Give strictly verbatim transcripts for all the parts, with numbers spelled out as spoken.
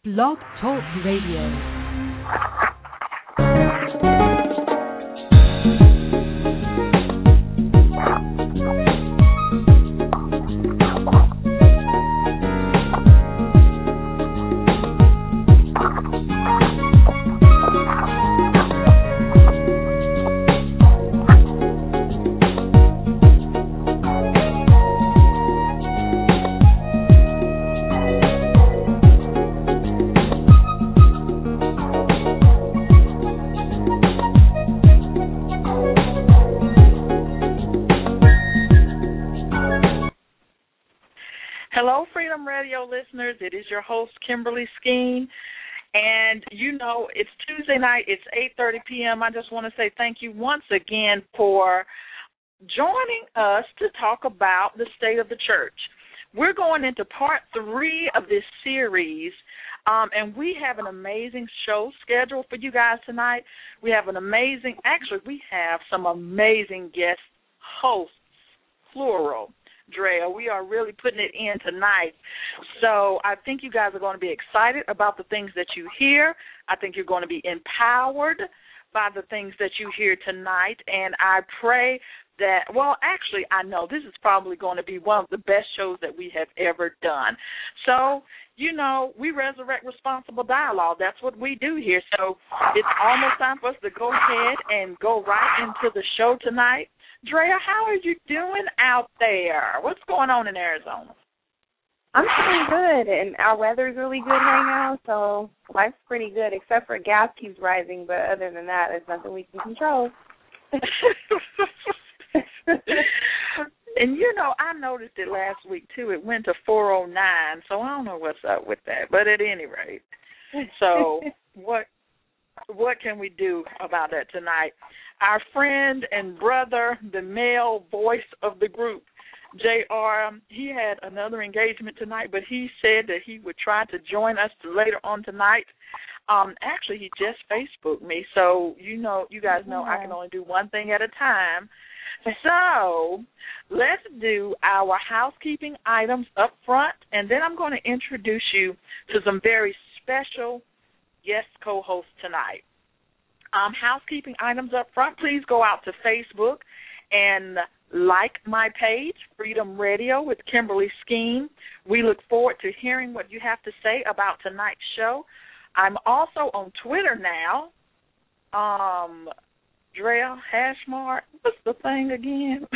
Blog Talk Radio. Hello, Freedom Radio listeners. It is your host, Kimberly Skeen. And, you know, it's Tuesday night. It's eight thirty p.m. I just want to say thank you once again for joining us to talk about the state of the church. We're going into part three of this series, um, and we have an amazing show scheduled for you guys tonight. We have an amazing, actually, we have some amazing guest hosts, plural. Drea, we are really putting it in tonight. So I think you guys are going to be excited about the things that you hear. I think you're going to be empowered by the things that you hear tonight. And I pray that, well, actually, I know this is probably going to be one of the best shows that we have ever done. So, you know, we resurrect responsible dialogue. That's what we do here. So it's almost time for us to go ahead and go right into the show tonight. Drea, how are you doing out there? What's going on in Arizona? I'm doing good, and our weather's really good right now, so life's pretty good, except for gas keeps rising, but other than that, there's nothing we can control. And, you know, I noticed it last week, too. It went to four oh nine, so I don't know what's up with that, but at any rate. So what what can we do about that tonight? Our friend and brother, the male voice of the group, J R, he had another engagement tonight, but he said that he would try to join us later on tonight. Um, actually, he just Facebooked me, so you know, you guys know I can only do one thing at a time. So let's do our housekeeping items up front, and then I'm going to introduce you to some very special guest co-hosts tonight. Um, housekeeping items up front, please go out to Facebook and like my page, Freedom Radio with Kimberly Skeen. We look forward to hearing what you have to say about tonight's show. I'm also on Twitter now. Um, Drea Hashmart, what's the thing again?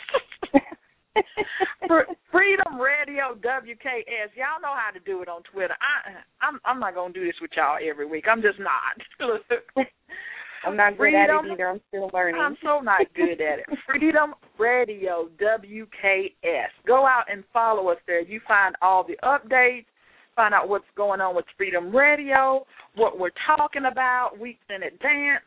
Freedom Radio W K S. Y'all know how to do it on Twitter. I, I'm, I'm not going to do this with y'all every week. I'm just not. I'm not good Freedom, at it either. I'm still learning. I'm so not good at it. Freedom Radio W K S. Go out and follow us there. You find all the updates, find out what's going on with Freedom Radio, what we're talking about weeks in advance.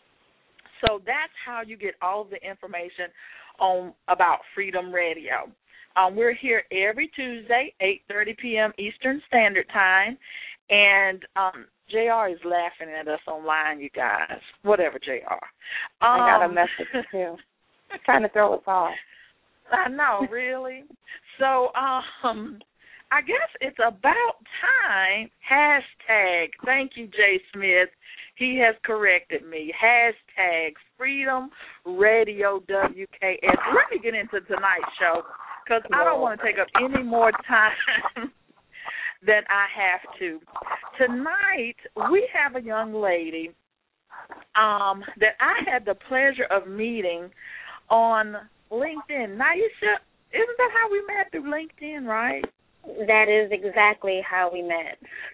So that's how you get all of the information on about Freedom Radio. Um, we're here every Tuesday, eight thirty p.m. Eastern Standard Time, and um, J R is laughing at us online, you guys. Whatever, J R. Um, I got a message, too. Trying to throw us off. I know, really. So um, I guess it's about time. Hashtag, thank you, Jay Smith. He has corrected me. Hashtag Freedom Radio W K S. Let me get into tonight's show because I don't want to take up any more time than I have to. Tonight, we have a young lady um, that I had the pleasure of meeting on LinkedIn. Naisha, isn't that how we met, through LinkedIn, right? That is exactly how we met.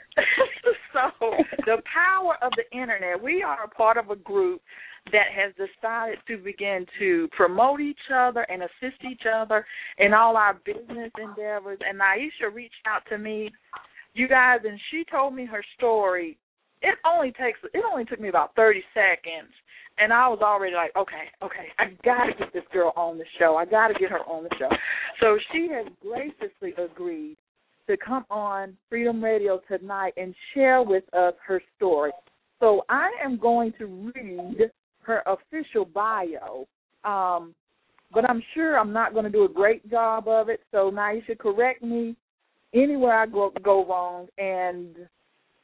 So the power of the Internet, we are a part of a group that has decided to begin to promote each other and assist each other in all our business endeavors. And Naisha reached out to me, you guys, and she told me her story. It only takes, it only took me about thirty seconds, and I was already like, okay, okay, I got to get this girl on the show. I got to get her on the show. So she has graciously agreed to come on Freedom Radio tonight and share with us her story. So I am going to read her official bio, um, but I'm sure I'm not going to do a great job of it. So Naisha, correct me anywhere I go, go wrong, and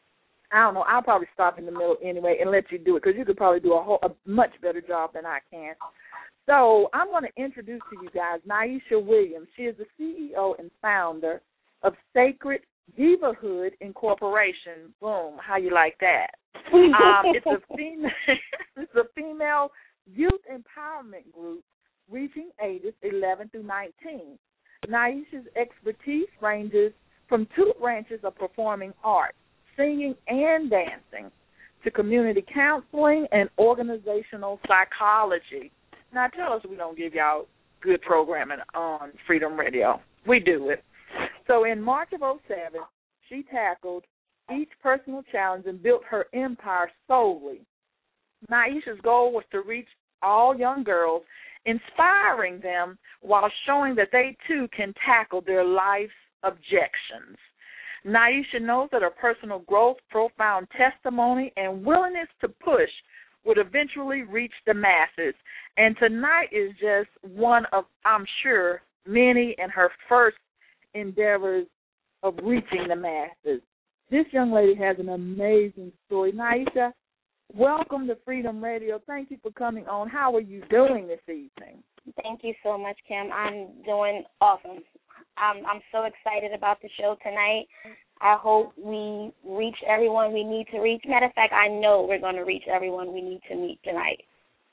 I don't know. I'll probably stop in the middle anyway and let you do it because you could probably do a, whole, a much better job than I can. So I'm going to introduce to you guys Naisha Williams. She is the C E O and founder of Sacred Divahood Incorporation. Boom. How you like that? um, it's a female, it's a female youth empowerment group reaching ages eleven through nineteen. Naisha's expertise ranges from two branches of performing arts, singing and dancing, to community counseling and organizational psychology. Now, tell us we don't give y'all good programming on Freedom Radio. We do it. So in March of oh seven, she tackled each personal challenge and built her empire solely. Naisha's goal was to reach all young girls, inspiring them while showing that they, too, can tackle their life's objections. Naisha knows that her personal growth, profound testimony, and willingness to push would eventually reach the masses. And tonight is just one of, I'm sure, many in her first endeavors of reaching the masses. This young lady has an amazing story. Naisha, welcome to Freedom Radio. Thank you for coming on. How are you doing this evening? Thank you so much, Kim. I'm doing awesome. I'm, I'm so excited about the show tonight. I hope we reach everyone we need to reach. Matter of fact, I know we're going to reach everyone we need to meet tonight.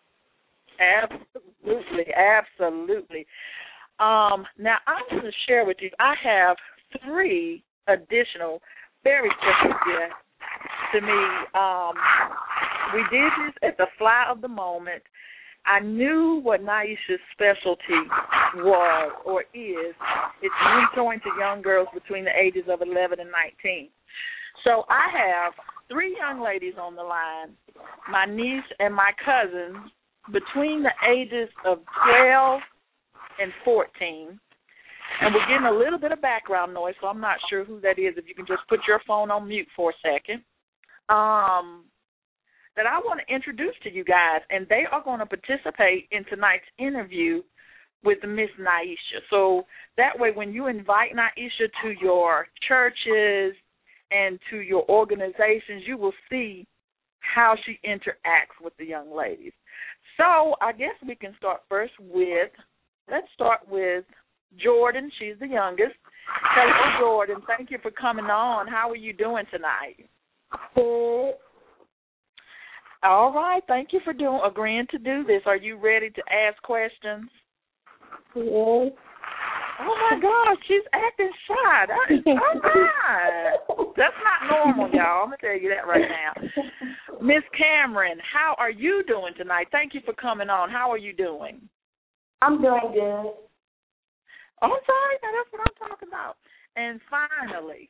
Absolutely, absolutely. Um, now, I'm going to share with you, I have three additional very special guests to me. Um, we did this at the fly of the moment. I knew what Naisha's specialty was or is. It's mentoring to young girls between the ages of eleven and nineteen. So I have three young ladies on the line, my niece and my cousin, between the ages of twelve and fourteen. And we're getting a little bit of background noise, so I'm not sure who that is. If you can just put your phone on mute for a second. Um... that I want to introduce to you guys, and they are going to participate in tonight's interview with Miss Naisha. So that way when you invite Naisha to your churches and to your organizations, you will see how she interacts with the young ladies. So I guess we can start first with, let's start with Jordan. She's the youngest. Hello, Jordan. Thank you for coming on. How are you doing tonight? Good. All right. Thank you for doing agreeing to do this. Are you ready to ask questions? Yes. Oh, my gosh. She's acting shy. That is all right. That's not normal, y'all. I'm going to tell you that right now. Miss Cameron, how are you doing tonight? Thank you for coming on. How are you doing? I'm doing good. Oh, I'm sorry. Now, that's what I'm talking about. And finally,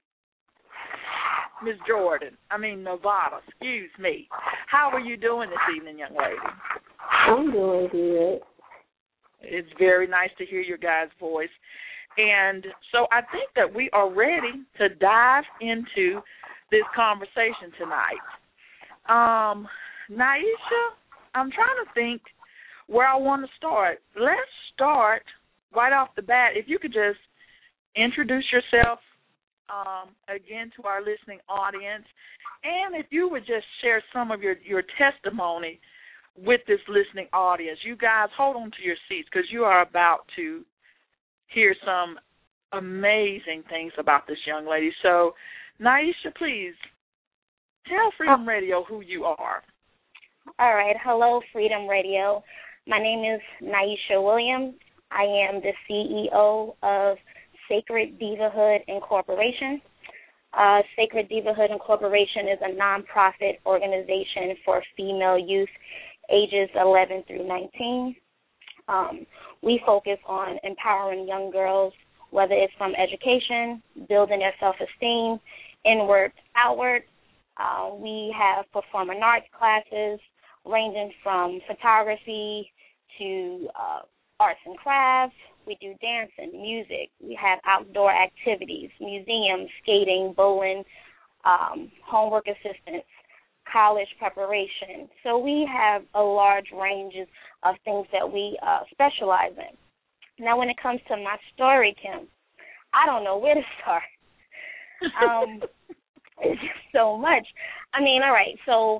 Miss Jordan, I mean Nevada, excuse me. How are you doing this evening, young lady? I'm doing good. It's very nice to hear your guys' voice. And so I think that we are ready to dive into this conversation tonight. Um, Naisha, I'm trying to think where I want to start. Let's start right off the bat. If you could just introduce yourself Um, again to our listening audience, and if you would just share some of your, your testimony with this listening audience. You guys hold on to your seats because you are about to hear some amazing things about this young lady. So, Naisha, please tell Freedom Radio who you are. All right. Hello, Freedom Radio. My name is Naisha Williams. I am the C E O of Sacred Divahood Incorporation. Uh, Sacred Divahood Incorporation is a nonprofit organization for female youth ages eleven through nineteen. Um, we focus on empowering young girls, whether it's from education, building their self-esteem, inward, outward. Uh, we have performing arts classes ranging from photography to uh, arts and crafts. We do dancing, music. We have outdoor activities, museums, skating, bowling, um, homework assistance, college preparation. So we have a large range of things that we uh, specialize in. Now, when it comes to my story, Kim, I don't know where to start. Um, it's just so so much. I mean, all right, so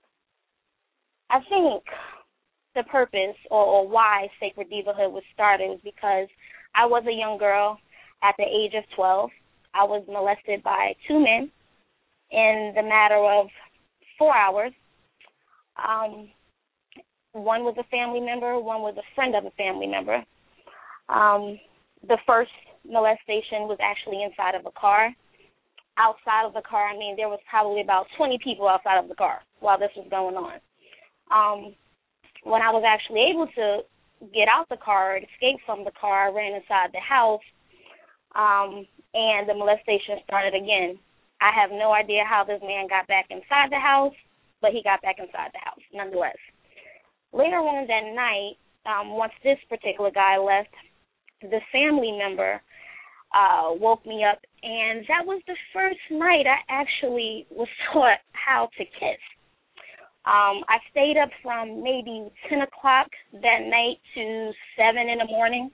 I think the purpose or, or why Sacred Divahood was started was because I was a young girl at the age of twelve. I was molested by two men in the matter of four hours. Um, one was a family member, one was a friend of a family member. Um, the first molestation was actually inside of a car. Outside of the car, I mean, there was probably about twenty people outside of the car while this was going on. Um, when I was actually able to get out the car, escape from the car, I ran inside the house, um, and the molestation started again. I have no idea how this man got back inside the house, but he got back inside the house nonetheless. Later on that night, um, once this particular guy left, the family member uh, woke me up, and that was the first night I actually was taught how to kiss. Um, I stayed up from maybe ten o'clock that night to seven in the morning.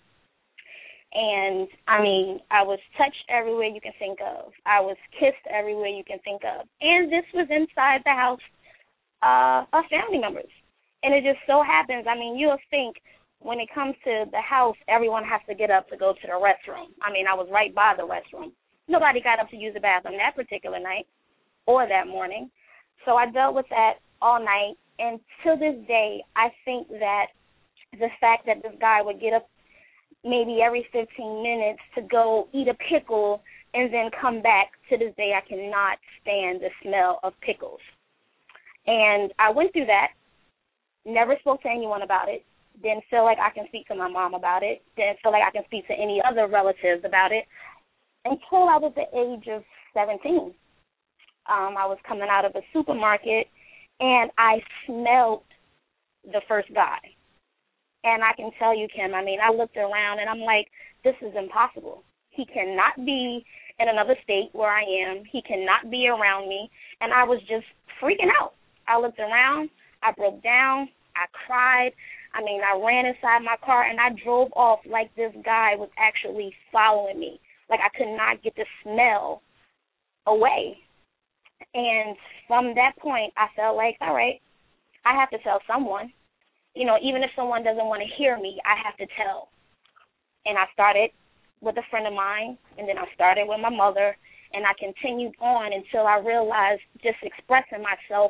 And, I mean, I was touched everywhere you can think of. I was kissed everywhere you can think of. And this was inside the house uh, of family members. And it just so happens, I mean, you'll think when it comes to the house, everyone has to get up to go to the restroom. I mean, I was right by the restroom. Nobody got up to use the bathroom that particular night or that morning. So I dealt with that all night. And to this day, I think that the fact that this guy would get up maybe every fifteen minutes to go eat a pickle and then come back, to this day I cannot stand the smell of pickles. And I went through that, never spoke to anyone about it, didn't feel like I can speak to my mom about it, didn't feel like I can speak to any other relatives about it, until I was the age of seventeen. Um, I was coming out of a supermarket, and I smelled the first guy. And I can tell you, Kim, I mean, I looked around, and I'm like, this is impossible. He cannot be in another state where I am. He cannot be around me. And I was just freaking out. I looked around. I broke down. I cried. I mean, I ran inside my car, and I drove off like this guy was actually following me. Like I could not get the smell away. And from that point, I felt like, all right, I have to tell someone. You know, even if someone doesn't want to hear me, I have to tell. And I started with a friend of mine, and then I started with my mother, and I continued on until I realized just expressing myself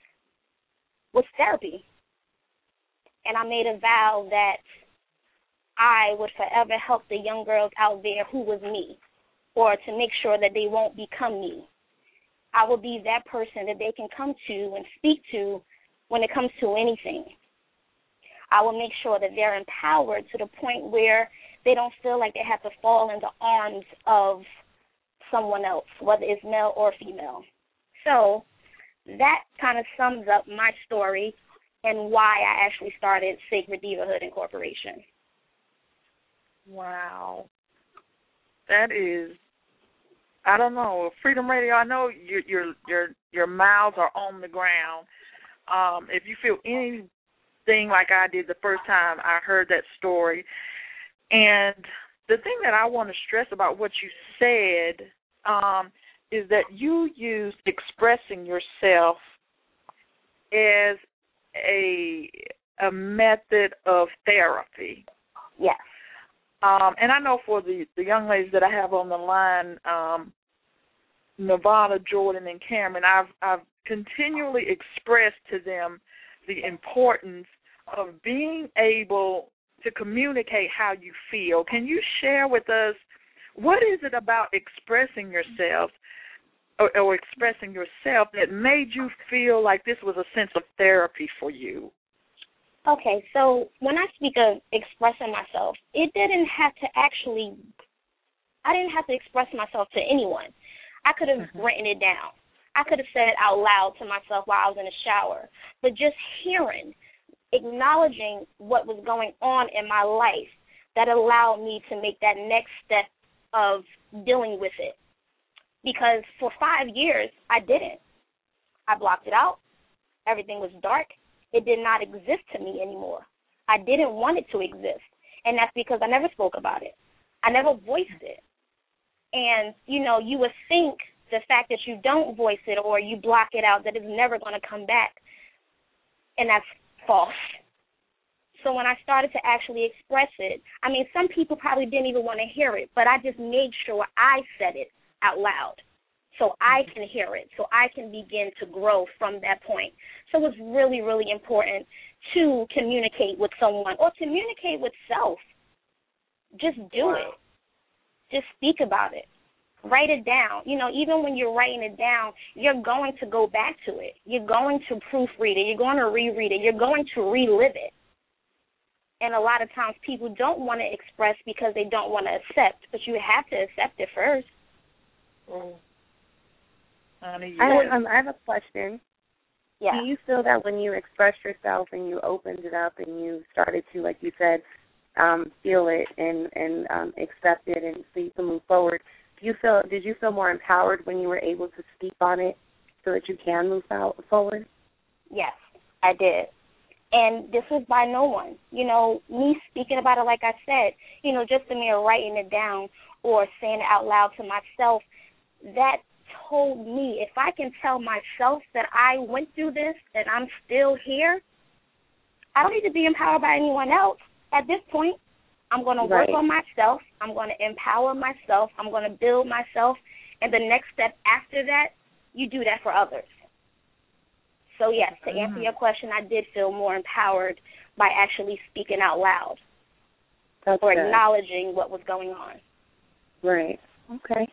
was therapy. And I made a vow that I would forever help the young girls out there who was me, or to make sure that they won't become me. I will be that person that they can come to and speak to when it comes to anything. I will make sure that they're empowered to the point where they don't feel like they have to fall in the arms of someone else, whether it's male or female. So that kind of sums up my story and why I actually started Sacred Divahood Incorporation. Wow. That is, I don't know, Freedom Radio, I know your your your, your mouths are on the ground. Um, if you feel any thing like I did the first time I heard that story. And the thing that I want to stress about what you said um, is that you used expressing yourself as a a method of therapy. Yes. Um, and I know for the, the young ladies that I have on the line, um, Nevada, Jordan, and Cameron, I've I've continually expressed to them the importance of being able to communicate how you feel. Can you share with us what is it about expressing yourself or, or expressing yourself that made you feel like this was a sense of therapy for you? Okay, so when I speak of expressing myself, it didn't have to actually, I didn't have to express myself to anyone. I could have mm-hmm. written it down. I could have said it out loud to myself while I was in the shower. But just hearing, acknowledging what was going on in my life, that allowed me to make that next step of dealing with it. Because for five years, I didn't. I blocked it out. Everything was dark. It did not exist to me anymore. I didn't want it to exist. And that's because I never spoke about it. I never voiced it. And, you know, you would think the fact that you don't voice it or you block it out, that it's never going to come back, and that's false. So when I started to actually express it, I mean, some people probably didn't even want to hear it, but I just made sure I said it out loud so I can hear it, so I can begin to grow from that point. So it's really, really important to communicate with someone or communicate with self. Just do wow. it. Just speak about it. Write it down. You know, even when you're writing it down, you're going to go back to it. You're going to proofread it. You're going to reread it. You're going to relive it. And a lot of times people don't want to express because they don't want to accept, but you have to accept it first. Oh. Honey, I, have, um, I have a question. Yeah. Do you feel that when you expressed yourself and you opened it up and you started to, like you said, um, feel it and, and um, accept it and so you can move forward, do you feel, did you feel more empowered when you were able to speak on it so that you can move out, forward? Yes, I did. And this was by no one. You know, me speaking about it, like I said, you know, just the mere writing it down or saying it out loud to myself, that told me if I can tell myself that I went through this and I'm still here, I don't need to be empowered by anyone else. At this point, I'm going to work right. on myself. I'm going to empower myself. I'm going to build myself. And the next step after that, you do that for others. So, yes, to answer mm-hmm. your question, I did feel more empowered by actually speaking out loud That's or good. acknowledging what was going on. Right. Okay.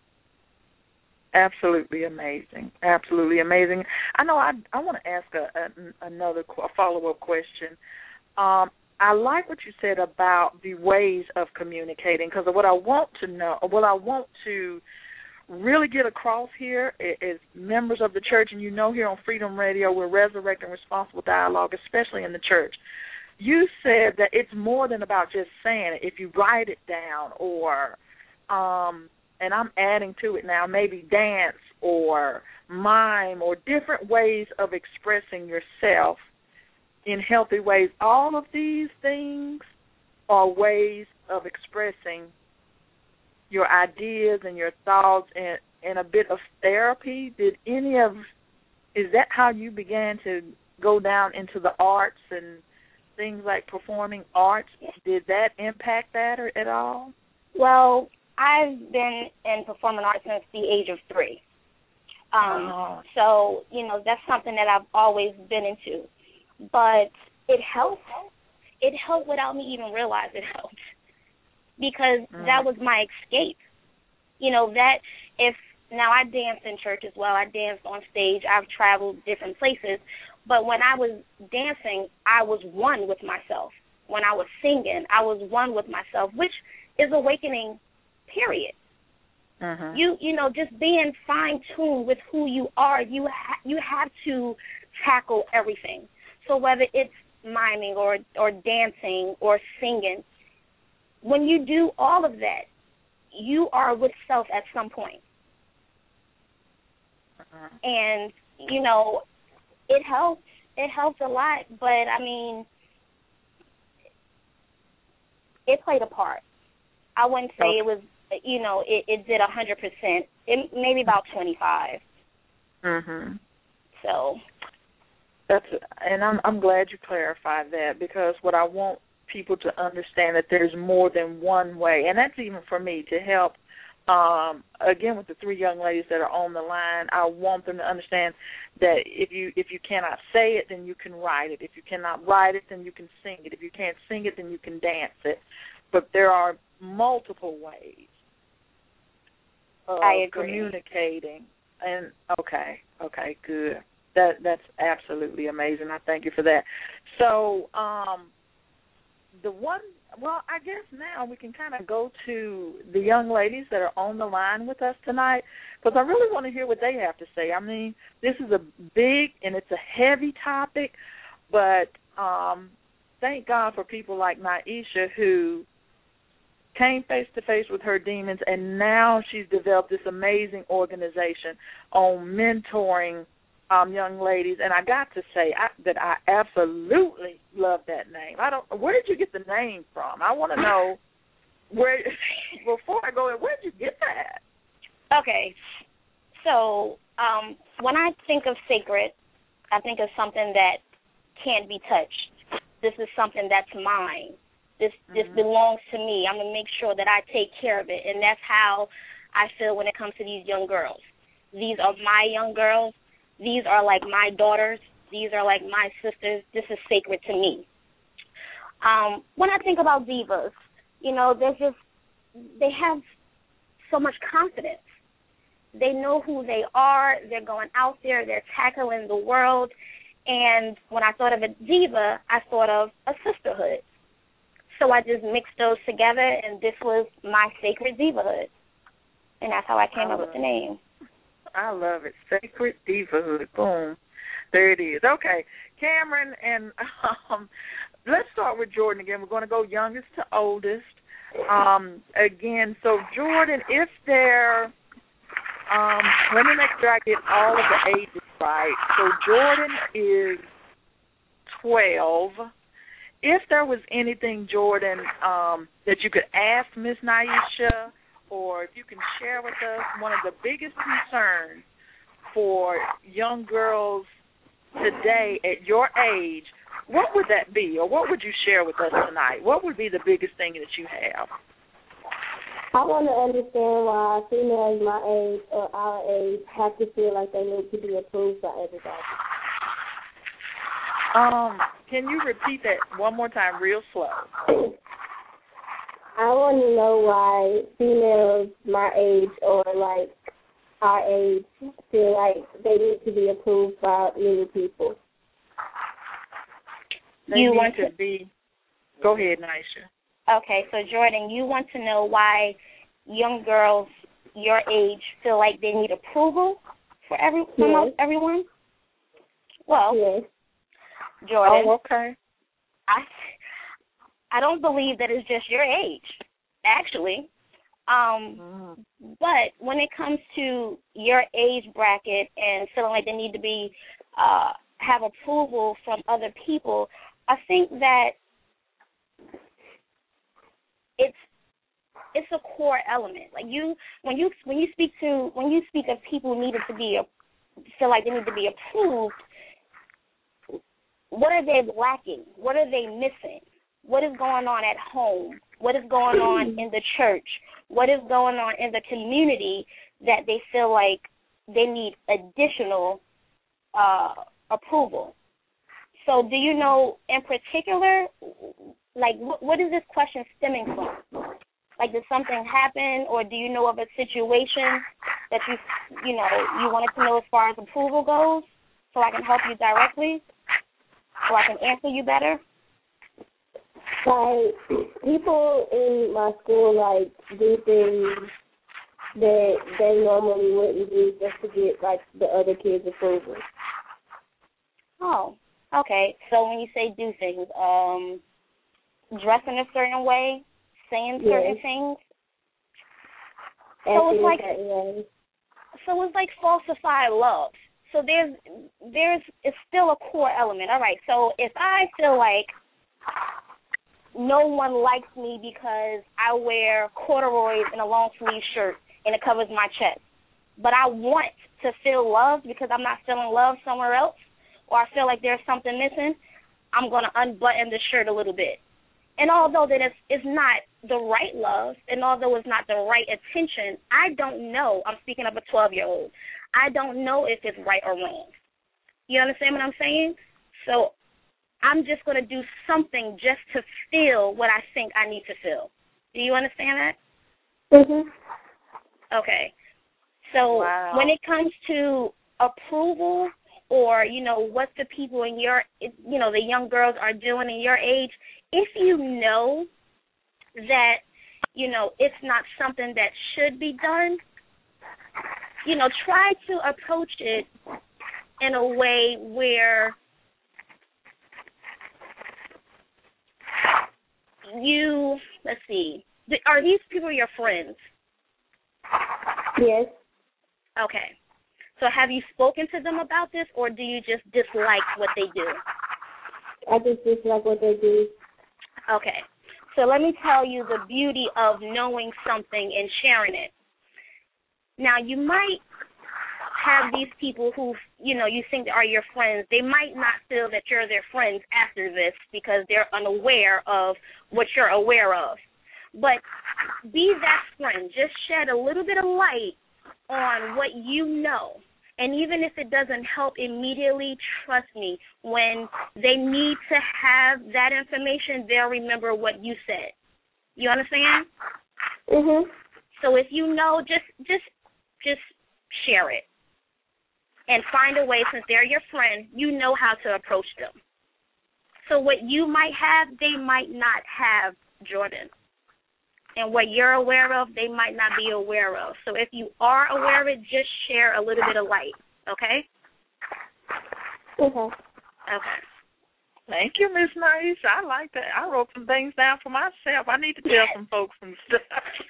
Absolutely amazing. Absolutely amazing. I know I I want to ask a, a, another a follow-up question. Um, I like what you said about the ways of communicating, because what I want to know, what I want to really get across here is members of the church, and you know here on Freedom Radio we're resurrecting responsible dialogue, especially in the church. You said that it's more than about just saying it. If you write it down or, um, and I'm adding to it now, maybe dance or mime or different ways of expressing yourself in healthy ways. All of these things are ways of expressing your ideas and your thoughts and, and a bit of therapy. Did any of, is that how you began to go down into the arts and things like performing arts? Did that impact that or, at all? Well, I've been in performing arts since the age of three. Um, oh. So, you know, that's something that I've always been into. But it helped. It helped without me even realizing it helped. Because mm. that was my escape. You know, that if, now I dance in church as well. I danced on stage. I've traveled different places. But when I was dancing, I was one with myself. When I was singing, I was one with myself, which is awakening, period. Uh-huh. You you know, just being fine-tuned with who you are, you ha- you have to tackle everything. So whether it's miming or, or dancing or singing, when you do all of that, you are with self at some point. Uh-huh. And, you know, it helps. It helps a lot, but, I mean, it played a part. I wouldn't say okay. it was, you know, it, it did one hundred percent. It, maybe about twenty-five. Mm-hmm. So. That's, and I'm, I'm glad you clarified that, because what I want people to understand that there's more than one way, and that's even for me to help, um, again, with the three young ladies that are on the line. I want them to understand that if you if you cannot say it, then you can write it. If you cannot write it, then you can sing it. If you can't sing it, then you can dance it. But there are multiple ways of I agree. communicating. And okay, okay, good. That that's absolutely amazing. I thank you for that. So, um, the one, well, I guess now we can kind of go to the young ladies that are on the line with us tonight, because I really want to hear what they have to say. I mean, this is a big and it's a heavy topic, but um, thank God for people like Naisha, who came face-to-face with her demons, and now she's developed this amazing organization on mentoring um, young ladies. And I got to say I, that I absolutely love that name. I don't. Where did you get the name from? I want to know where. Before I go in, where did you get that? Okay, So um, when I think of sacred, I think of something that can't be touched. This is something that's mine. This mm-hmm. this belongs to me. I'm going to make sure that I take care of it. And that's how I feel when it comes to these young girls. These are my young girls. These are like my daughters. These are like my sisters. This is sacred to me. Um, when I think about divas, you know, they're just, they have so much confidence. They know who they are. They're going out there. They're tackling the world. And when I thought of a diva, I thought of a sisterhood. So I just mixed those together, and this was my sacred divahood. And that's how I came I up with the name. I love it. Sacred divahood. Boom. There it is. Okay. Cameron, and um, let's start with Jordan again. We're going to go youngest to oldest. Um, again, so Jordan, if there, um, let me make sure I get all of the ages right. So Jordan is twelve. If there was anything, Jordan, um, that you could ask Miss Naisha, or if you can share with us one of the biggest concerns for young girls today at your age, what would that be, or what would you share with us tonight? What would be the biggest thing that you have? I want to understand why females my age or our age have to feel like they need to be approved by everybody. Um, can you repeat that one more time real slow? I want to know why females my age or like our age feel like they need to be approved by many people. They you need want to, to be. Go ahead, Naisha. Okay, so Jordan, you want to know why young girls your age feel like they need approval for every from yes. everyone? Well, yes. Jordan. Oh, okay. I I don't believe that it's just your age, actually. Um, mm. But when it comes to your age bracket and feeling like they need to be uh, have approval from other people, I think that it's it's a core element. Like you, when you when you speak to when you speak of people needing to be feel like they need to be approved, what are they lacking? What are they missing? What is going on at home? What is going on in the church? What is going on in the community that they feel like they need additional uh, approval? So do you know in particular, like, what, what is this question stemming from? Like, did something happen, or do you know of a situation that you, you know, you wanted to know as far as approval goes, so I can help you directly, so I can answer you better? Like, people in my school, like, do things that they normally wouldn't do just to get, like, the other kids' approval. Oh, okay. So when you say do things, um, dress in a certain way, saying certain yes. things? So it's like, that, so it's like falsified love. So there's, there's, it's still a core element. All right, so if I feel like no one likes me because I wear corduroys and a long sleeve shirt and it covers my chest, but I want to feel loved because I'm not feeling love somewhere else, or I feel like there's something missing, I'm going to unbutton the shirt a little bit. And although that it's, it's not the right love, and although it's not the right attention, I don't know. I'm speaking of a twelve-year-old. I don't know if it's right or wrong. You understand what I'm saying? So I'm just going to do something just to feel what I think I need to feel. Do you understand that? Mm-hmm. Okay. So wow. when it comes to approval, or, you know, what the people in your, you know, the young girls are doing in your age, if you know that, you know, it's not something that should be done, you know, try to approach it in a way where you, let's see, are these people your friends? Yes. Okay. So have you spoken to them about this, or do you just dislike what they do? I just dislike what they do. Okay. So let me tell you the beauty of knowing something and sharing it. Now, you might have these people who, you know, you think are your friends. They might not feel that you're their friends after this because they're unaware of what you're aware of. But be that friend. Just shed a little bit of light on what you know. And even if it doesn't help immediately, trust me, when they need to have that information, they'll remember what you said. You understand? Mhm. So if you know, just just just share it. And find a way, since they're your friend, you know how to approach them. So what you might have, they might not have, Jordan. And what you're aware of, they might not be aware of. So if you are aware of it, just share a little bit of light, okay? Okay. Okay. Thank you, Miss Nice. I like that. I wrote some things down for myself. I need to tell some folks some stuff.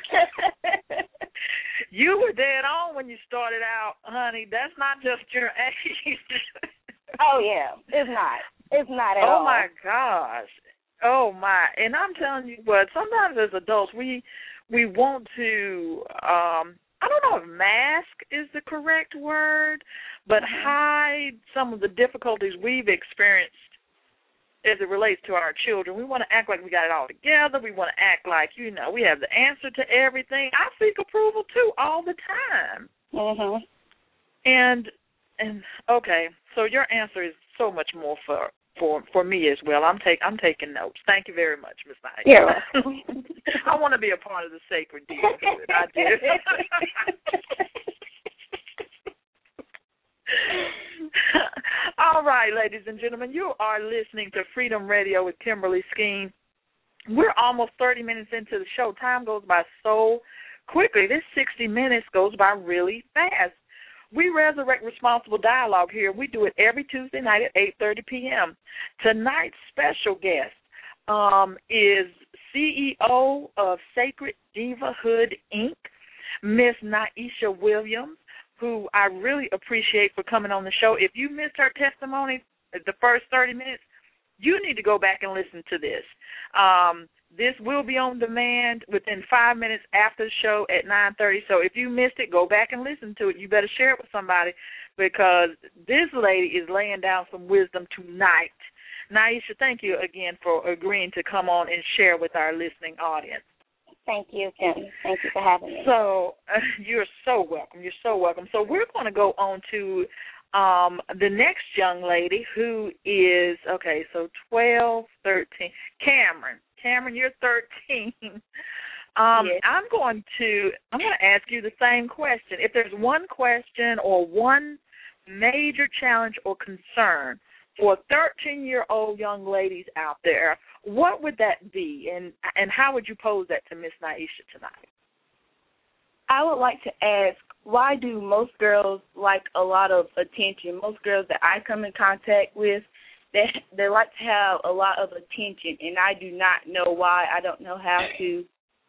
You were dead on when you started out, honey. That's not just your age. Oh, yeah. It's not. It's not at oh, all. Oh, my gosh. Oh, my. And I'm telling you what, sometimes as adults, we we want to, um, I don't know if mask is the correct word, but mm-hmm. hide some of the difficulties we've experienced as it relates to our children. We want to act like we got it all together. We want to act like, you know, we have the answer to everything. I seek approval, too, all the time. Mm-hmm. And, and okay, so your answer is so much more for for, for me as well. I'm, take, I'm taking notes. Thank you very much, Miz Knight. Yeah. I want to be a part of the sacred deal. I do. All right, ladies and gentlemen, you are listening to Freedom Radio with Kimberly Skeen. We're almost thirty minutes into the show. Time goes by so quickly. This sixty minutes goes by really fast. We resurrect responsible dialogue here. We do it every Tuesday night at eight thirty p.m. Tonight's special guest um, is C E O of Sacred Divahood, Incorporated, Miss Naisha Williams, who I really appreciate for coming on the show. If you missed her testimony the first thirty minutes, you need to go back and listen to this. Um, this will be on demand within five minutes after the show at nine thirty. So if you missed it, go back and listen to it. You better share it with somebody because this lady is laying down some wisdom tonight. Naisha, thank you again for agreeing to come on and share with our listening audience. Thank you, Kim. Thank you for having me. So uh, you're so welcome. You're so welcome. So we're going to go on to um, the next young lady who is, okay, so twelve, thirteen. Cameron. Cameron, you're thirteen. Um, yes. I'm going to I'm going to ask you the same question. If there's one question or one major challenge or concern for thirteen-year-old young ladies out there, what would that be, and and how would you pose that to Miss Naisha tonight? I would like to ask, why do most girls like a lot of attention? Most girls that I come in contact with, they they like to have a lot of attention, and I do not know why. I don't know how to,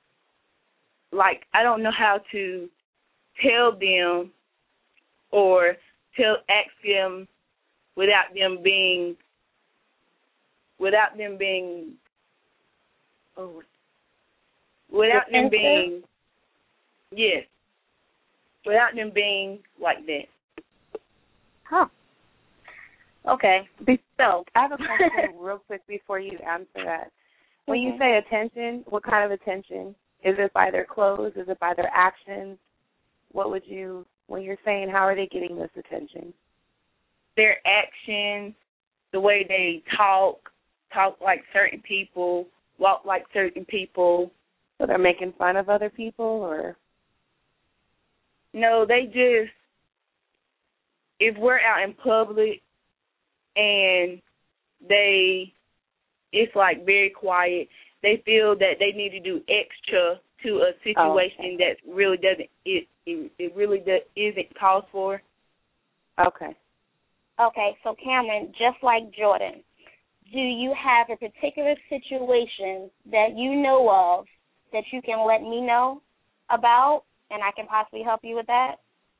like, I don't know how to tell them or tell ask them without them being without them being oh, without them being yes without them being like that. Huh. Okay. So I have a question real quick before you answer that. When mm-hmm. you say attention, what kind of attention? Is it by their clothes? Is it by their actions? What would you, when you're saying how are they getting this attention? Their actions, the way they talk, talk like certain people, walk like certain people. So they're making fun of other people, or? No, they just, if we're out in public and they, it's like very quiet, they feel that they need to do extra to a situation oh, okay. that really doesn't, it, it, it really does, isn't called for. Okay. Okay, so Cameron, just like Jordan, do you have a particular situation that you know of that you can let me know about and I can possibly help you with that?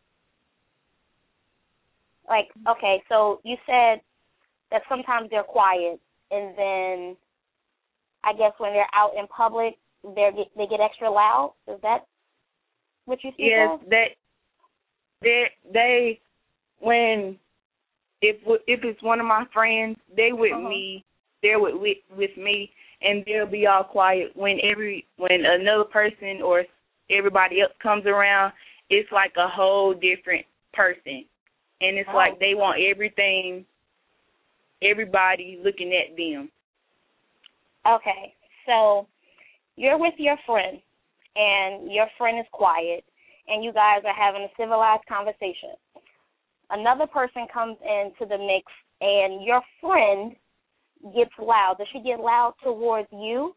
Like, okay, so you said that sometimes they're quiet and then I guess when they're out in public, they they get extra loud. Is that what you speak yes, of? Yes, that they, they when if if it's one of my friends, they with Uh-huh. me, they're with, with with me, and they'll be all quiet. When every when another person or everybody else comes around, it's like a whole different person, and it's Oh. like they want everything, everybody looking at them. Okay, so you're with your friend, and your friend is quiet, and you guys are having a civilized conversation. Another person comes into the mix, and your friend gets loud. Does she get loud towards you?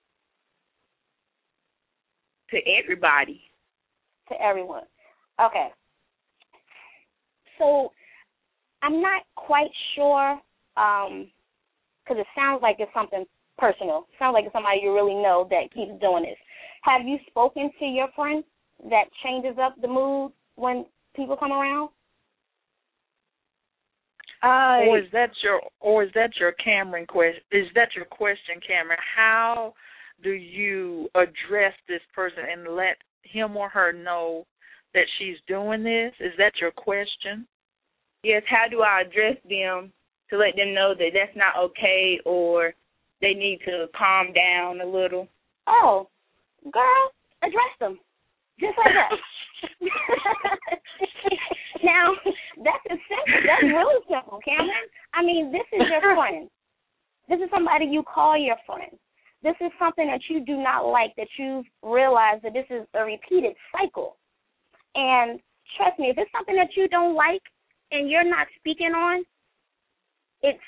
To everybody. To everyone. Okay. So I'm not quite sure, um, because it sounds like it's something personal. It sounds like it's somebody you really know that keeps doing this. Have you spoken to your friend that changes up the mood when people come around? I, Or is that your or is that your Cameron question? Is that your question, Cameron? How do you address this person and let him or her know that she's doing this? Is that your question? yes, how do I address them to let them know that that's not okay or they need to calm down a little? Oh, girl, address them. Just like that. Now, that's a simple. That's really simple, Cameron. I mean, this is your friend. This is somebody you call your friend. This is something that you do not like, that you've realized that this is a repeated cycle. And trust me, if it's something that you don't like and you're not speaking on, it's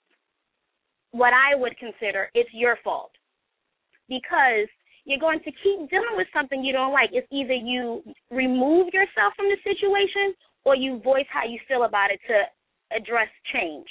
what I would consider it's your fault. Because you're going to keep dealing with something you don't like. It's either you remove yourself from the situation or you voice how you feel about it to address change.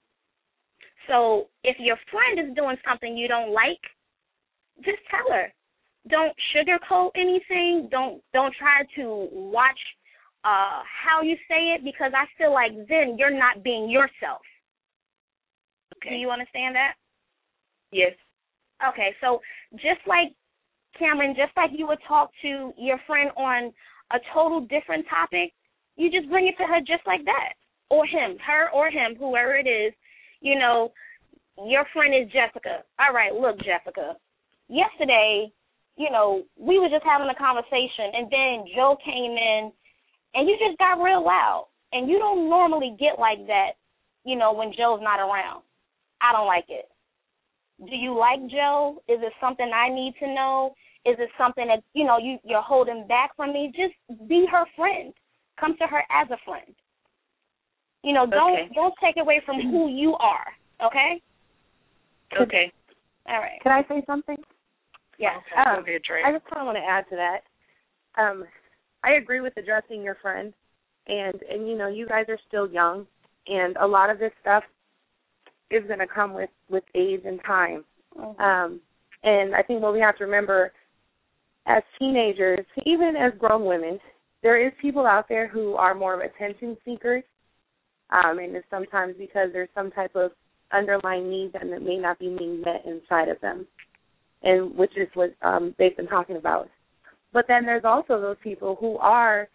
So if your friend is doing something you don't like, just tell her. Don't sugarcoat anything. Don't don't try to watch uh, how you say it, because I feel like then you're not being yourself. Okay. Do you understand that? Yes. Okay, so just like Cameron, just like you would talk to your friend on a total different topic, you just bring it to her just like that. Or him, her or him, whoever it is. You know, your friend is Jessica. All right, look, Jessica, yesterday, you know, we were just having a conversation, and then Joe came in, and you just got real loud. And you don't normally get like that, you know, when Joe's not around. I don't like it. Do you like Joe? Is it something I need to know? Is it something that, you know, you, you're holding back from me? Just be her friend. Come to her as a friend. You know, don't Okay. don't take away from who you are, okay? Okay. All right. Could I say something? Yeah. Okay, Um, go ahead, Trey. I just kind of want to add to that. Um, I agree with addressing your friend, and, and, you know, you guys are still young, and a lot of this stuff is going to come with, with age and time. Mm-hmm. Um, and I think what we have to remember as teenagers, even as grown women, there is people out there who are more of attention seekers, um, and it's sometimes because there's some type of underlying need that may not be being met inside of them, and which is what um, they've been talking about. But then there's also those people who are,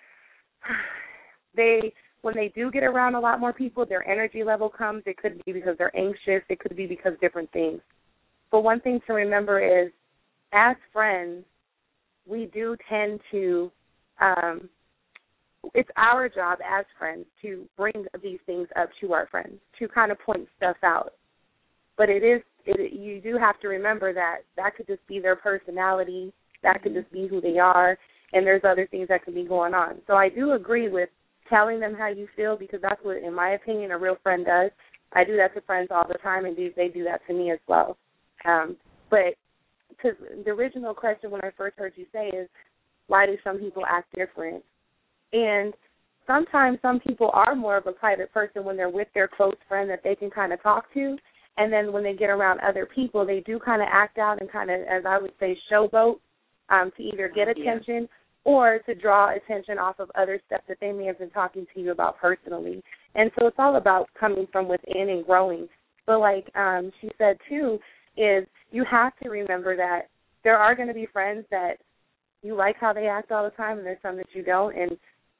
they when they do get around a lot more people, their energy level comes. It could be because they're anxious. It could be because of different things. But one thing to remember is, as friends, we do tend to, um, it's our job as friends to bring these things up to our friends, to kind of point stuff out. But it is, it, you do have to remember that that could just be their personality, that could just be who they are, and there's other things that could be going on. So I do agree with telling them how you feel, because that's what, in my opinion, a real friend does. I do that to friends all the time, and they do that to me as well. Um, but to the original question when I first heard you say is, why do some people act different? And sometimes some people are more of a private person when they're with their close friend that they can kind of talk to, and then when they get around other people, they do kind of act out and kind of, as I would say, showboat um, to either get attention or to draw attention off of other stuff that they may have been talking to you about personally. And so it's all about coming from within and growing. But like um, she said, too, is you have to remember that there are going to be friends that you like how they act all the time, and there's some that you don't. And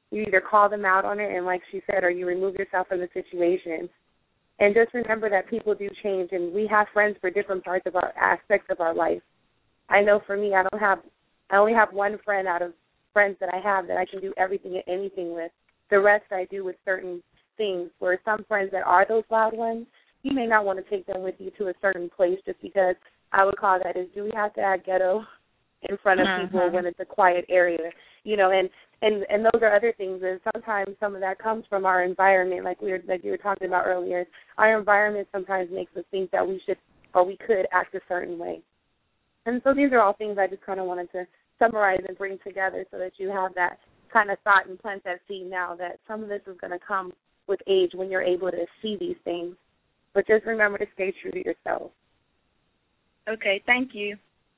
You either call them out on it, and like she said, or you remove yourself from the situation. And just remember that people do change, and we have friends for different parts of our aspects of our life. I know for me, I don't have, I only have one friend out of friends that I have that I can do everything and anything with. The rest I do with certain things. Where some friends that are those loud ones, you may not want to take them with you to a certain place just because I would call that is, do we have to act ghetto in front of uh-huh. people when it's a quiet area? You know, and, and, and those are other things. And sometimes some of that comes from our environment, like we were like you were talking about earlier. Our environment sometimes makes us think that we should or we could act a certain way. And so these are all things I just kind of wanted to summarize and bring together so that you have that kind of thought and plant that seed now that some of this is going to come with age when you're able to see these things. But just remember to stay true to yourself. Okay, thank you.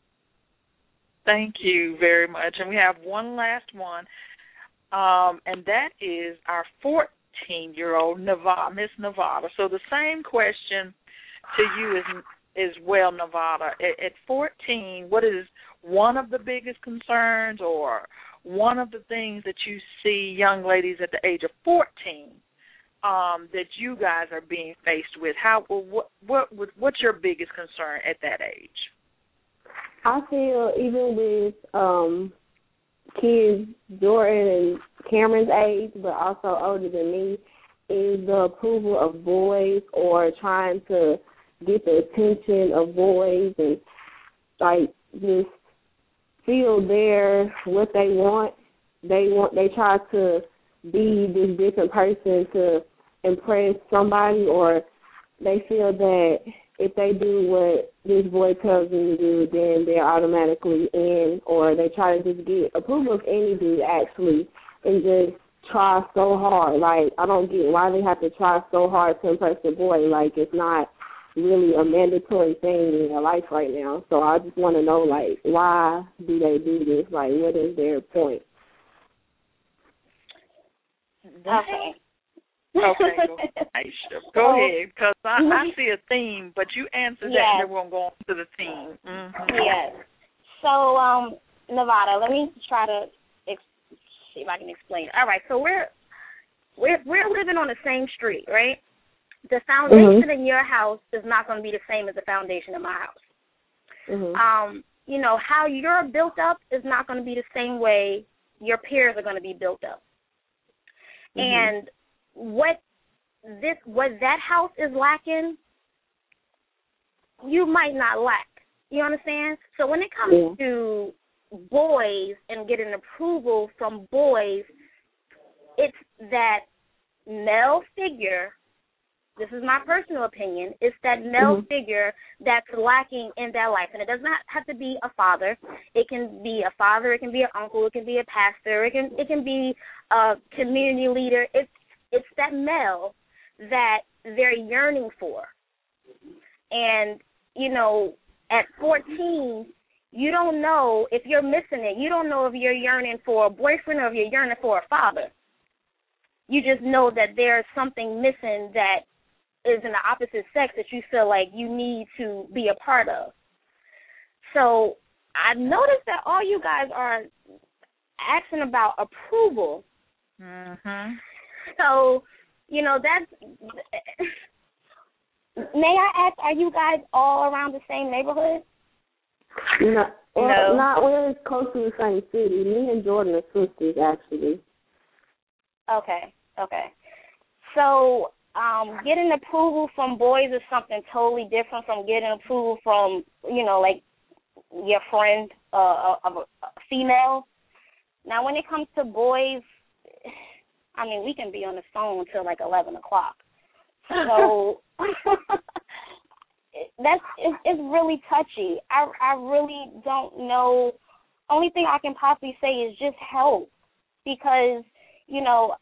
Thank you very much. And we have one last one, um, and that is our fourteen-year-old Nevada, Miss Nevada. So the same question to you is, is well, Nevada. At, at fourteen, what is one of the biggest concerns or one of the things that you see young ladies at the age of fourteen um, that you guys are being faced with? How what what what's your biggest concern at that age? I feel even with um, kids Jordan and Cameron's age, but also older than me, is the approval of boys or trying to get the attention of boys and like just feel they're what they want. They want they try to be this different person to impress somebody, or they feel that if they do what this boy tells them to do, then they're automatically in, or they try to just get approval of any dude, actually, and just try so hard. Like, I don't get why they have to try so hard to impress a boy. Like, it's not really a mandatory thing in their life right now. So I just want to know, like, why do they do this? Like, what is their point? Okay. Okay, go, Aisha, go ahead, because I, I see a theme, but you answer that, yes. And then we'll go on to the theme. Mm-hmm. Yes. So, um, Nevada, let me try to ex- see if I can explain. All right, so we're we're we're living on the same street, right? The foundation mm-hmm. in your house is not going to be the same as the foundation in my house. Mm-hmm. Um, you know, how you're built up is not going to be the same way your peers are going to be built up. Mm-hmm. And what this what that house is lacking, you might not lack. You understand? So when it comes yeah. to boys and getting approval from boys, it's that male figure. This is my personal opinion. It's that male mm-hmm. figure that's lacking in their life. And it does not have to be a father. It can be a father. It can be an uncle. It can be a pastor. It can it can be a community leader. It's it's that male that they're yearning for. And, you know, at fourteen, you don't know if you're missing it. You don't know if you're yearning for a boyfriend or if you're yearning for a father. You just know that there's something missing that is in the opposite sex that you feel like you need to be a part of. So I've noticed that all you guys are asking about approval. Mm-hmm. So, you know, that's, may I ask, are you guys all around the same neighborhood? No. Well, no. Not, we're close to the same city. Me and Jordan are sisters, actually. Okay, okay. So um, getting approval from boys is something totally different from getting approval from, you know, like your friend uh, of a, a female. Now, when it comes to boys, I mean, we can be on the phone till like eleven o'clock. So that's it's, it's really touchy. I I really don't know. Only thing I can possibly say is just help, because you know.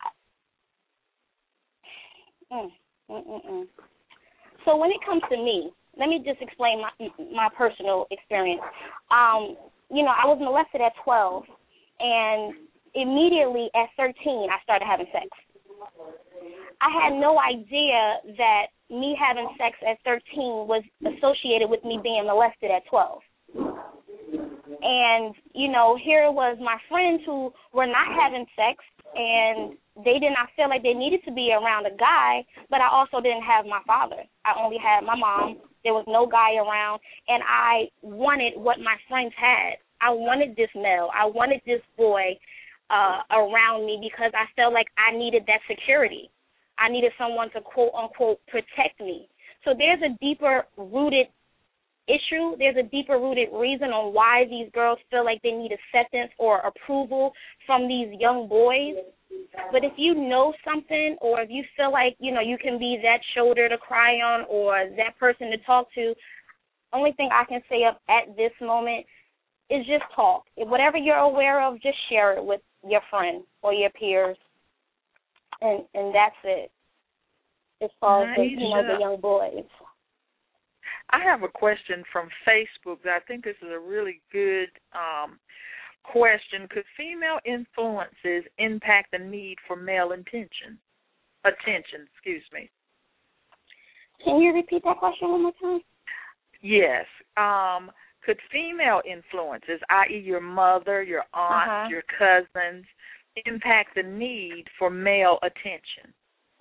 Mm, mm, mm, mm. So when it comes to me, let me just explain my my personal experience. Um, you know, I was molested at twelve, and immediately at thirteen, I started having sex. I had no idea that me having sex at thirteen was associated with me being molested at twelve. And, you know, here was my friends who were not having sex, and they did not feel like they needed to be around a guy, but I also didn't have my father. I only had my mom. There was no guy around, and I wanted what my friends had. I wanted this male. I wanted this boy uh, around me because I felt like I needed that security. I needed someone to, quote, unquote, protect me. So there's a deeper-rooted issue. There's a deeper-rooted reason on why these girls feel like they need acceptance or approval from these young boys. But if you know something, or if you feel like, you know, you can be that shoulder to cry on or that person to talk to, only thing I can say up at this moment is just talk. If whatever you're aware of, just share it with your friend or your peers. And and that's it. As far as the, you know, the young boys. I have a question from Facebook that I think this is a really good um, question. Could female influences impact the need for male attention? Attention, excuse me. Can you repeat that question one more time? Yes. Um, could female influences, that is your mother, your aunt, uh-huh. your cousins, impact the need for male attention?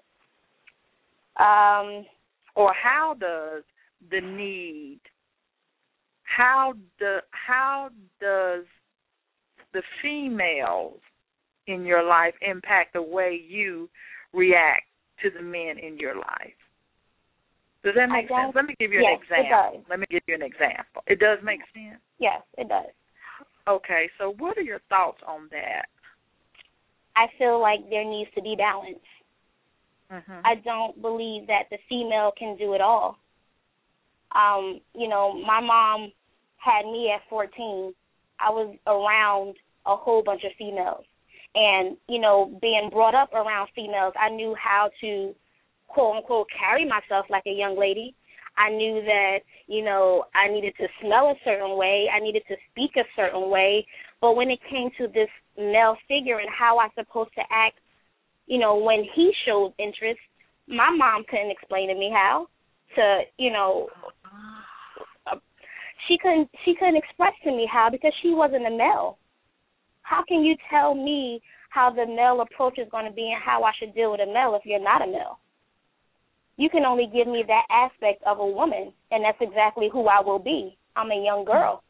Um, or how does the need, how do, how does the females in your life impact the way you react to the men in your life? Does that make sense? Let me give you an yes, example. It does. Let me give you an example. It does make sense? Yes, it does. Okay, so what are your thoughts on that? I feel like there needs to be balance. Mm-hmm. I don't believe that the female can do it all. Um, you know, my mom had me at fourteen. I was around a whole bunch of females. And, you know, being brought up around females, I knew how to, quote, unquote, carry myself like a young lady. I knew that, you know, I needed to smell a certain way. I needed to speak a certain way. But when it came to this male figure and how I was supposed to act, you know, when he showed interest, my mom couldn't explain to me how to, you know, uh, she couldn't she couldn't express to me how, because she wasn't a male. How can you tell me how the male approach is going to be and how I should deal with a male if you're not a male? You can only give me that aspect of a woman, and that's exactly who I will be. I'm a young girl.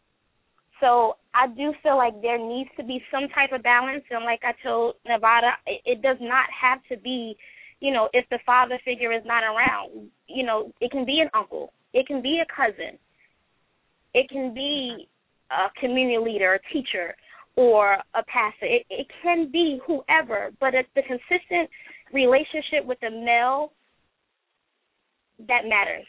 So I do feel like there needs to be some type of balance, and like I told Nevada, it, it does not have to be, you know, if the father figure is not around. You know, it can be an uncle. It can be a cousin. It can be a community leader, a teacher, or a pastor. It, it can be whoever, but it's the consistent relationship with the male that matters.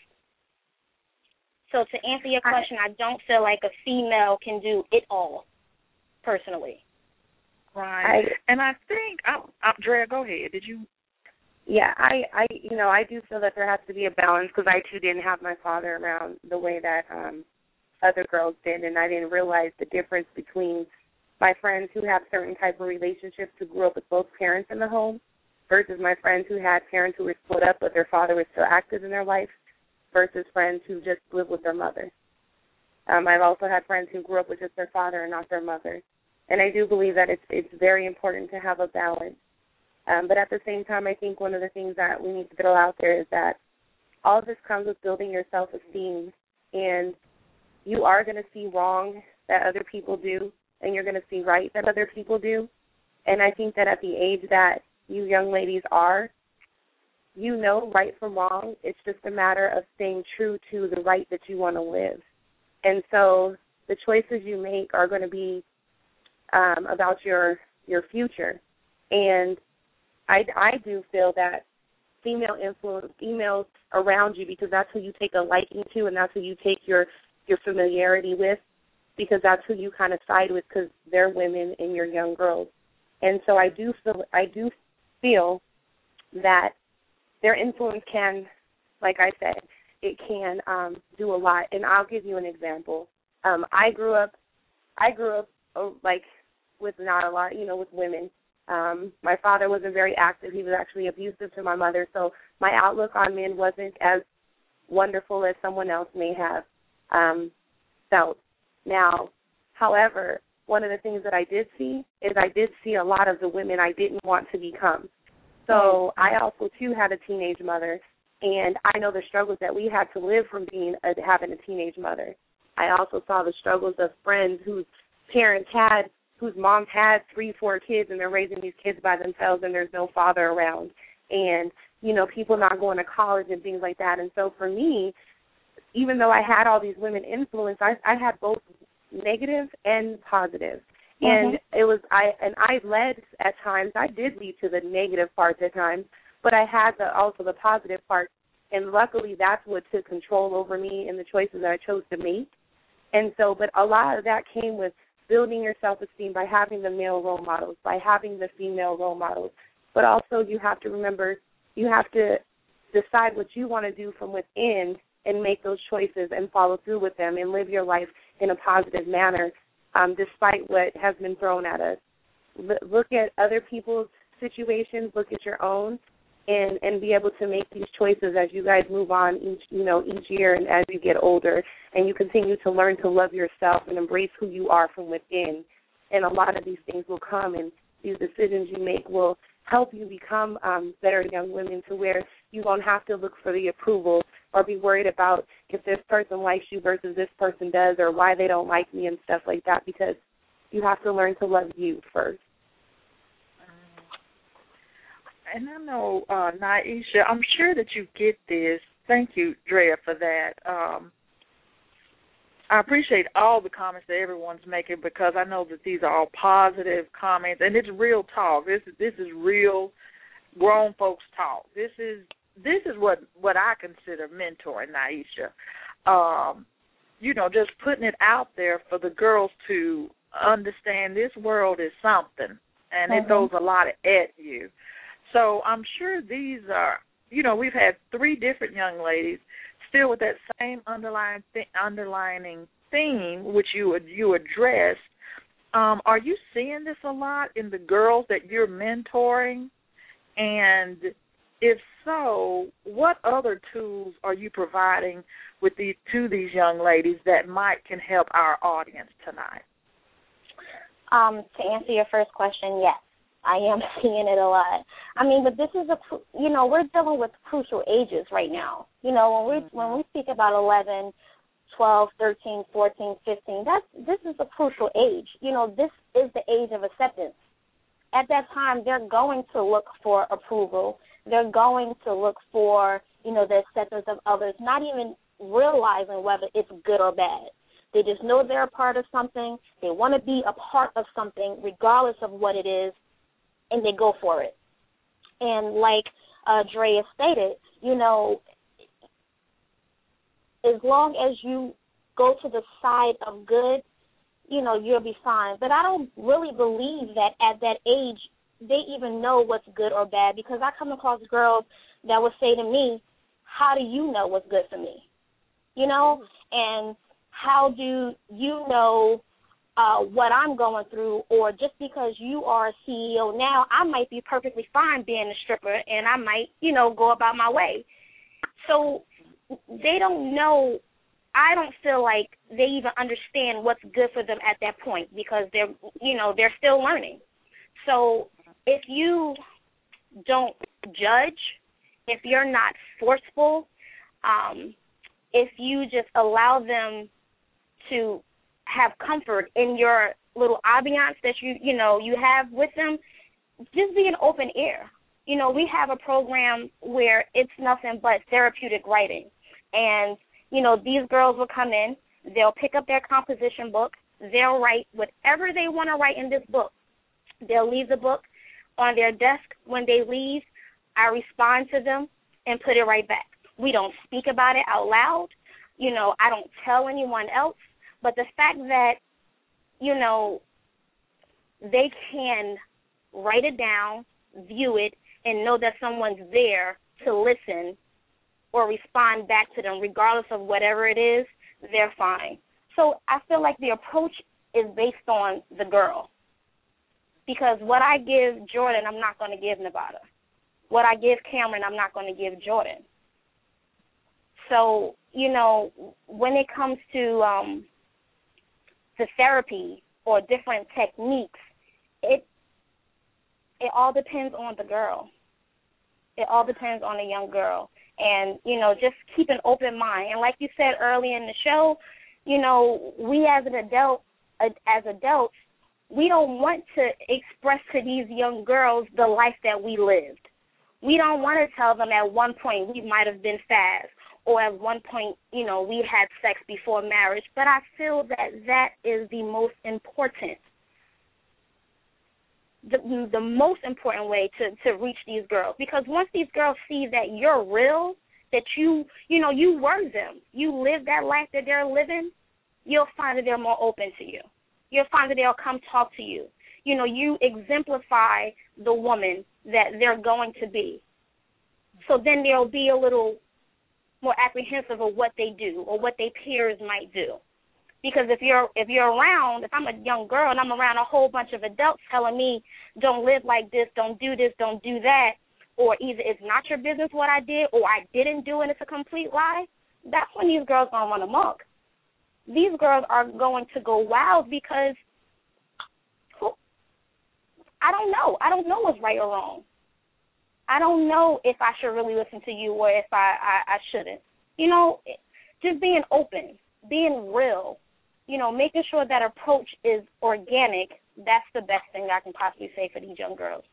So to answer your question, I don't feel like a female can do it all, personally. Right. I, and I think, oh, oh, Drea, go ahead. Did you? Yeah, I, I, you know, I do feel that there has to be a balance, because I, too, didn't have my father around the way that um, other girls did, and I didn't realize the difference between my friends who have certain type of relationships who grew up with both parents in the home versus my friends who had parents who were split up but their father was still active in their life versus friends who just lived with their mother. Um, I've also had friends who grew up with just their father and not their mother. And I do believe that it's it's very important to have a balance. Um, but at the same time, I think one of the things that we need to throw out there is that all of this comes with building your self-esteem. And you are going to see wrong that other people do, and you're going to see right that other people do. And I think that at the age that you young ladies are, you know right from wrong. It's just a matter of staying true to the right that you want to live. And so the choices you make are going to be um, about your your future. And I, I do feel that female influence, females around you, because that's who you take a liking to and that's who you take your, your familiarity with, because that's who you kind of side with because they're women and you're young girls. And so I do feel I do feel that their influence can, like I said, it can um, do a lot. And I'll give you an example. Um, I grew up, I grew up oh, like with not a lot, you know, with women. Um, my father wasn't very active. He was actually abusive to my mother. So my outlook on men wasn't as wonderful as someone else may have um, felt. Now, however, one of the things that I did see is I did see a lot of the women I didn't want to become. So I also, too, had a teenage mother, and I know the struggles that we had to live from being a, having a teenage mother. I also saw the struggles of friends whose parents had, whose moms had three, four kids, and they're raising these kids by themselves, and there's no father around. And, you know, people not going to college and things like that. And so for me, even though I had all these women influence, I, I had both negative and positive. Mm-hmm. And it was I and I led at times. I did lead to the negative parts at times, but I had the, also the positive part. And luckily, that's what took control over me in the choices that I chose to make. And so, but a lot of that came with building your self-esteem by having the male role models, by having the female role models. But also, you have to remember, you have to decide what you want to do from within and make those choices and follow through with them and live your life in a positive manner, um, despite what has been thrown at us. L- look at other people's situations, look at your own, and, and be able to make these choices as you guys move on each, you know, each year and as you get older, and you continue to learn to love yourself and embrace who you are from within. And a lot of these things will come, and these decisions you make will help you become um, better young women to where you won't have to look for the approval or be worried about if this person likes you versus this person does or why they don't like me and stuff like that, because you have to learn to love you first. And I know, uh, Naisha, I'm sure that you get this. Thank you, Drea, for that. Um, I appreciate all the comments that everyone's making because I know that these are all positive comments, and it's real talk. This is this is real grown folks talk. This is this is what, what I consider mentoring, Naisha. Um, you know, just putting it out there for the girls to understand this world is something, and mm-hmm. it throws a lot at you. So I'm sure these are, you know, we've had three different young ladies still with that same underlying th- underlining theme, which you you addressed. Um, are you seeing this a lot in the girls that you're mentoring? And if so, what other tools are you providing with the, to these young ladies that might can help our audience tonight? Um, to answer your first question, yes. I am seeing it a lot. I mean, but this is a, you know, we're dealing with crucial ages right now. You know, when we mm-hmm. when we speak about eleven, twelve, thirteen, fourteen, fifteen, that's this is a crucial age. You know, this is the age of acceptance. At that time, they're going to look for approval. They're going to look for, you know, the acceptance of others, not even realizing whether it's good or bad. They just know they're a part of something. They want to be a part of something, regardless of what it is. And they go for it. And like uh, Drea stated, you know, as long as you go to the side of good, you know, you'll be fine. But I don't really believe that at that age they even know what's good or bad, because I come across girls that would say to me, how do you know what's good for me? You know, and how do you know Uh, what I'm going through, or just because you are a C E O now, I might be perfectly fine being a stripper, and I might, you know, go about my way. So they don't know. I don't feel like they even understand what's good for them at that point, because they're, you know, they're still learning. So if you don't judge, if you're not forceful, um, if you just allow them to have comfort in your little ambiance that you, you know, you have with them, just be an open ear. You know, we have a program where it's nothing but therapeutic writing. And, you know, these girls will come in, they'll pick up their composition book, they'll write whatever they want to write in this book. They'll leave the book on their desk. When they leave, I respond to them and put it right back. We don't speak about it out loud. You know, I don't tell anyone else. But the fact that, you know, they can write it down, view it, and know that someone's there to listen or respond back to them, regardless of whatever it is, they're fine. So I feel like the approach is based on the girl. Because what I give Jordan, I'm not going to give Nevada. What I give Cameron, I'm not going to give Jordan. So, you know, when it comes to um, the therapy, or different techniques, it it all depends on the girl. It all depends on the young girl. And, you know, just keep an open mind. And like you said earlier in the show, you know, we as an adult, as adults, we don't want to express to these young girls the life that we lived. We don't want to tell them at one point we might have been fast, or at one point, you know, we had sex before marriage. But I feel that that is the most important, the, the most important way to, to reach these girls. Because once these girls see that you're real, that you, you know, you were them, you live that life that they're living, you'll find that they're more open to you. You'll find that they'll come talk to you. You know, you exemplify the woman that they're going to be. So then they'll be a little more apprehensive of what they do or what their peers might do. Because if you're if you're around, if I'm a young girl and I'm around a whole bunch of adults telling me, don't live like this, don't do this, don't do that, or either it's not your business what I did or I didn't do and it's a complete lie, that's when these girls are going to run amok. These girls are going to go wild because I don't know. I don't know what's right or wrong. I don't know if I should really listen to you or if I, I, I shouldn't. You know, just being open, being real, you know, making sure that approach is organic, that's the best thing I can possibly say for these young girls.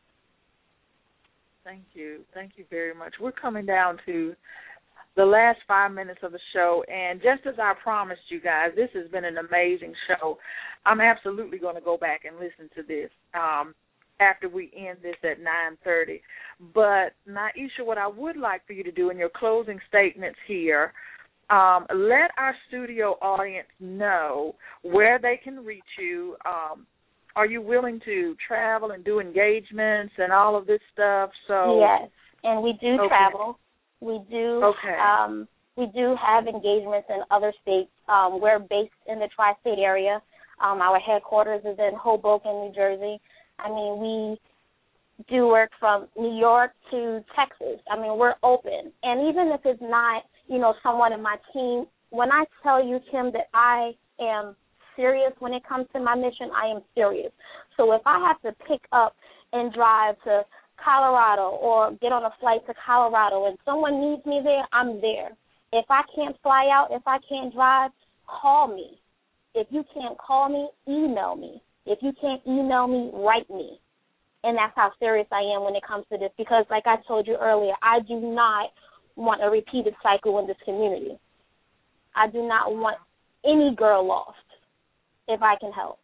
Thank you. Thank you very much. We're coming down to the last five minutes of the show, and just as I promised you guys, this has been an amazing show. I'm absolutely going to go back and listen to this um, after we end this at nine thirty. But, Naisha, what I would like for you to do in your closing statements here, um, let our studio audience know where they can reach you. Um, are you willing to travel and do engagements and all of this stuff? So yes, and we do okay. travel. We do okay. um, we do have engagements in other states. Um, we're based in the tri-state area. Um, our headquarters is in Hoboken, New Jersey. I mean, we do work from New York to Texas. I mean, we're open. And even if it's not, you know, someone in my team, when I tell you, Kim, that I am serious when it comes to my mission, I am serious. So if I have to pick up and drive to Colorado or get on a flight to Colorado and someone needs me there, I'm there. If I can't fly out, if I can't drive, call me. If you can't call me, email me. If you can't email me, write me. And that's how serious I am when it comes to this because, like I told you earlier, I do not want a repeated cycle in this community. I do not want any girl lost if I can help.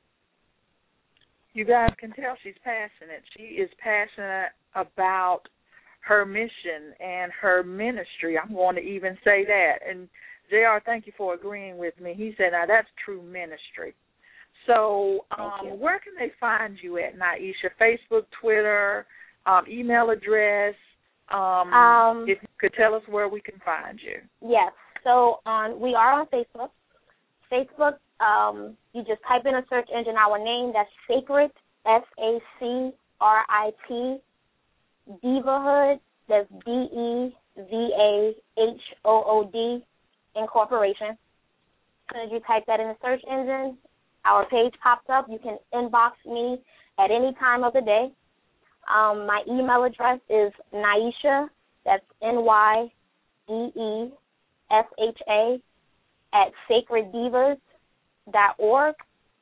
You guys can tell she's passionate. She is passionate about her mission and her ministry. I'm going to even say that. And, J R, thank you for agreeing with me. He said, now, that's true ministry. So um, where can they find you at, Naisha? Facebook, Twitter, um, email address? Um, um, if you could tell us where we can find you. Yes. So on, we are on Facebook. Facebook, um, you just type in a search engine our name. That's Sacred, S A C R I T, Divahood. That's D E V A H O O D, Incorporation. As soon as you type that in the search engine, our page pops up. You can inbox me at any time of the day. Um, my email address is Naisha, that's N Y E E S H A, at sacred divas dot org.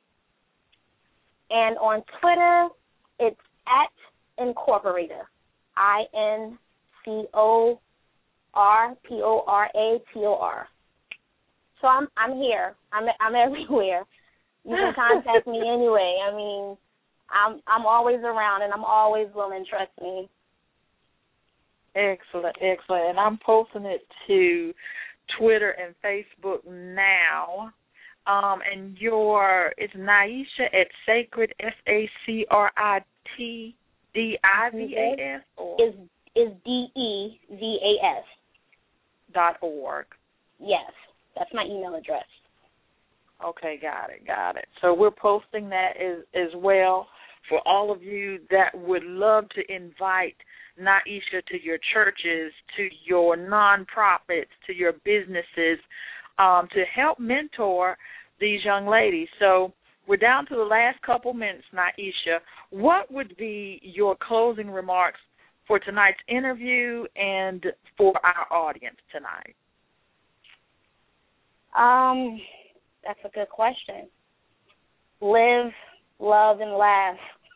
And on Twitter, it's at Incorporator, I N C O R P O R A T O R. So I'm I'm here. I'm I'm everywhere. You can contact me anyway. I mean, I'm I'm always around and I'm always willing, trust me. Excellent, excellent. And I'm posting it to Twitter and Facebook now. Um, and your, it's Naisha at Sacred, S A C R I T D I V A S? Or? Is is D E V A S. Dot org. Yes, that's my email address. Okay, got it, got it. So we're posting that as, as well for all of you that would love to invite Naisha to your churches, to your nonprofits, to your businesses, um, to help mentor these young ladies. So we're down to the last couple minutes, Naisha. What would be your closing remarks for tonight's interview and for our audience tonight? Um, that's a good question. Live, love, and laugh.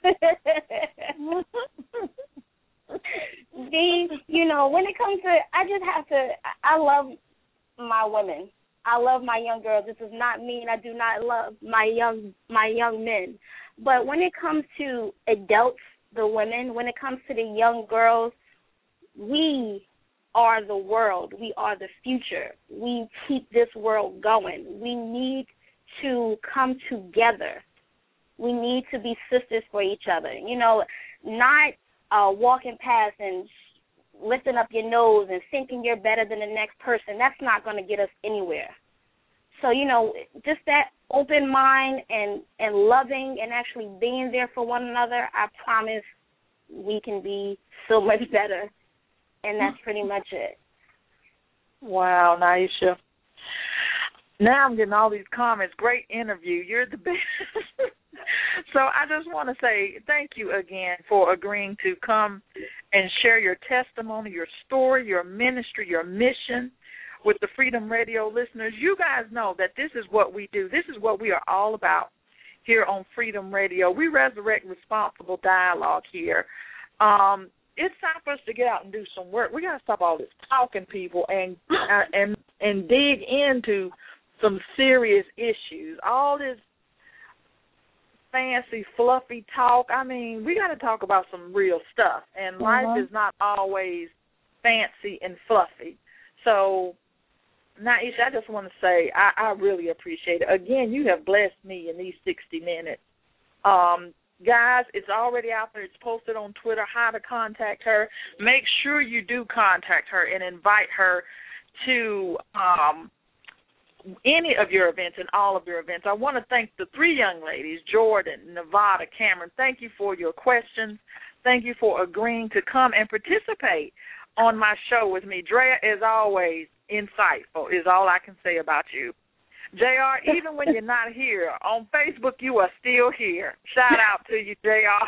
Be, you know, when it comes to, I just have to, I love my women. I love my young girls. This does not mean I do not love my young my young men. But when it comes to adults, the women, when it comes to the young girls, we are the world. We are the future. We keep this world going. We need to come together. We need to be sisters for each other. You know, not uh, walking past and lifting up your nose and thinking you're better than the next person. That's not going to get us anywhere. So, you know, just that open mind and, and loving and actually being there for one another, I promise we can be so much better. And that's pretty much it. Wow, Naisha. Now I'm getting all these comments. Great interview. You're the best. So I just want to say thank you again for agreeing to come and share your testimony, your story, your ministry, your mission with the Freedom Radio listeners. You guys know that this is what we do. This is what we are all about here on Freedom Radio. We resurrect responsible dialogue here. Um, it's time for us to get out and do some work. We got to stop all this talking, people, and uh, and and dig into some serious issues. All this fancy, fluffy talk. I mean, we got to talk about some real stuff, and uh-huh. life is not always fancy and fluffy. So, Naisha, I just want to say I, I really appreciate it. Again, you have blessed me in these sixty minutes. Um, guys, it's already out there. It's posted on Twitter how to contact her. Make sure you do contact her and invite her to um, any of your events and all of your events. I want to thank the three young ladies, Jordan, Nevada, Cameron. Thank you for your questions. Thank you for agreeing to come and participate on my show with me. Drea, as always, insightful is all I can say about you. J R, even when you're not here, on Facebook you are still here. Shout out to you, J R.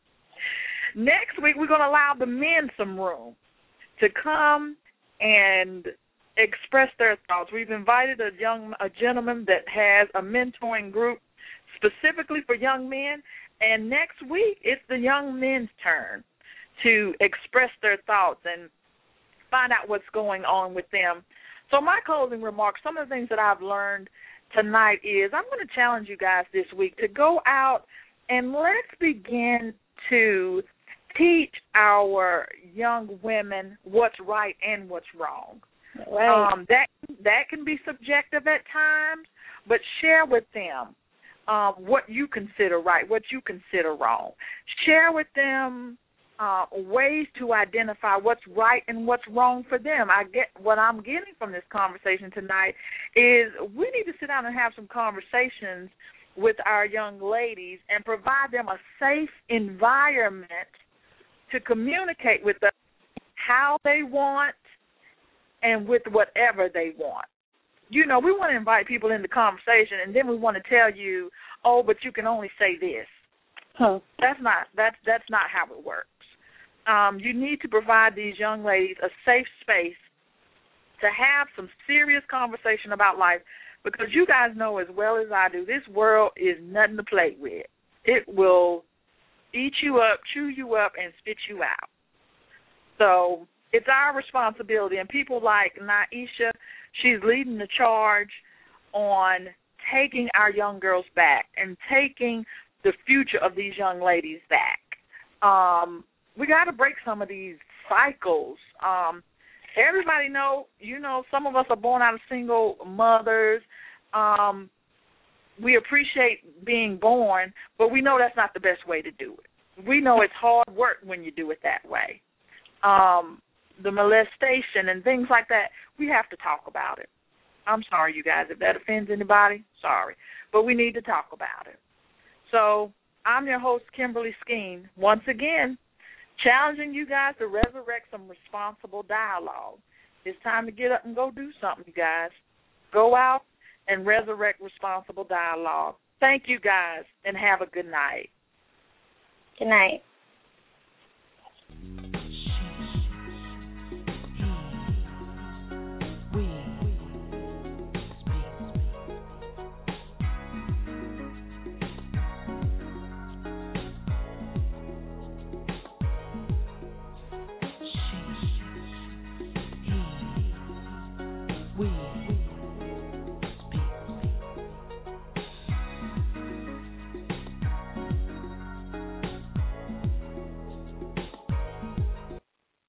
Next week we're going to allow the men some room to come and express their thoughts. We've invited a young a gentleman that has a mentoring group specifically for young men, and next week it's the young men's turn to express their thoughts and find out what's going on with them. So my closing remarks, some of the things that I've learned tonight is I'm going to challenge you guys this week to go out and let's begin to teach our young women what's right and what's wrong. Right. Um, that that can be subjective at times, but share with them um, what you consider right, what you consider wrong. Share with them Uh, ways to identify what's right and what's wrong for them. I get what I'm getting from this conversation tonight is we need to sit down and have some conversations with our young ladies and provide them a safe environment to communicate with them how they want and with whatever they want. You know, we want to invite people into conversation, and then we want to tell you, oh, but you can only say this. Huh. That's not that's that's not how it works. Um, you need to provide these young ladies a safe space to have some serious conversation about life, because you guys know as well as I do, this world is nothing to play with. It will eat you up, chew you up, and spit you out. So it's our responsibility, and people like Naisha, she's leading the charge on taking our young girls back and taking the future of these young ladies back. Um, we got to break some of these cycles. Um, everybody know, you know, some of us are born out of single mothers. Um, we appreciate being born, but we know that's not the best way to do it. We know it's hard work when you do it that way. Um, the molestation and things like that, we have to talk about it. I'm sorry, you guys, if that offends anybody, sorry. But we need to talk about it. So I'm your host, Kimberly Skeen, once again, challenging you guys to resurrect some responsible dialogue. It's time to get up and go do something, you guys. Go out and resurrect responsible dialogue. Thank you guys, and have a good night. Good night.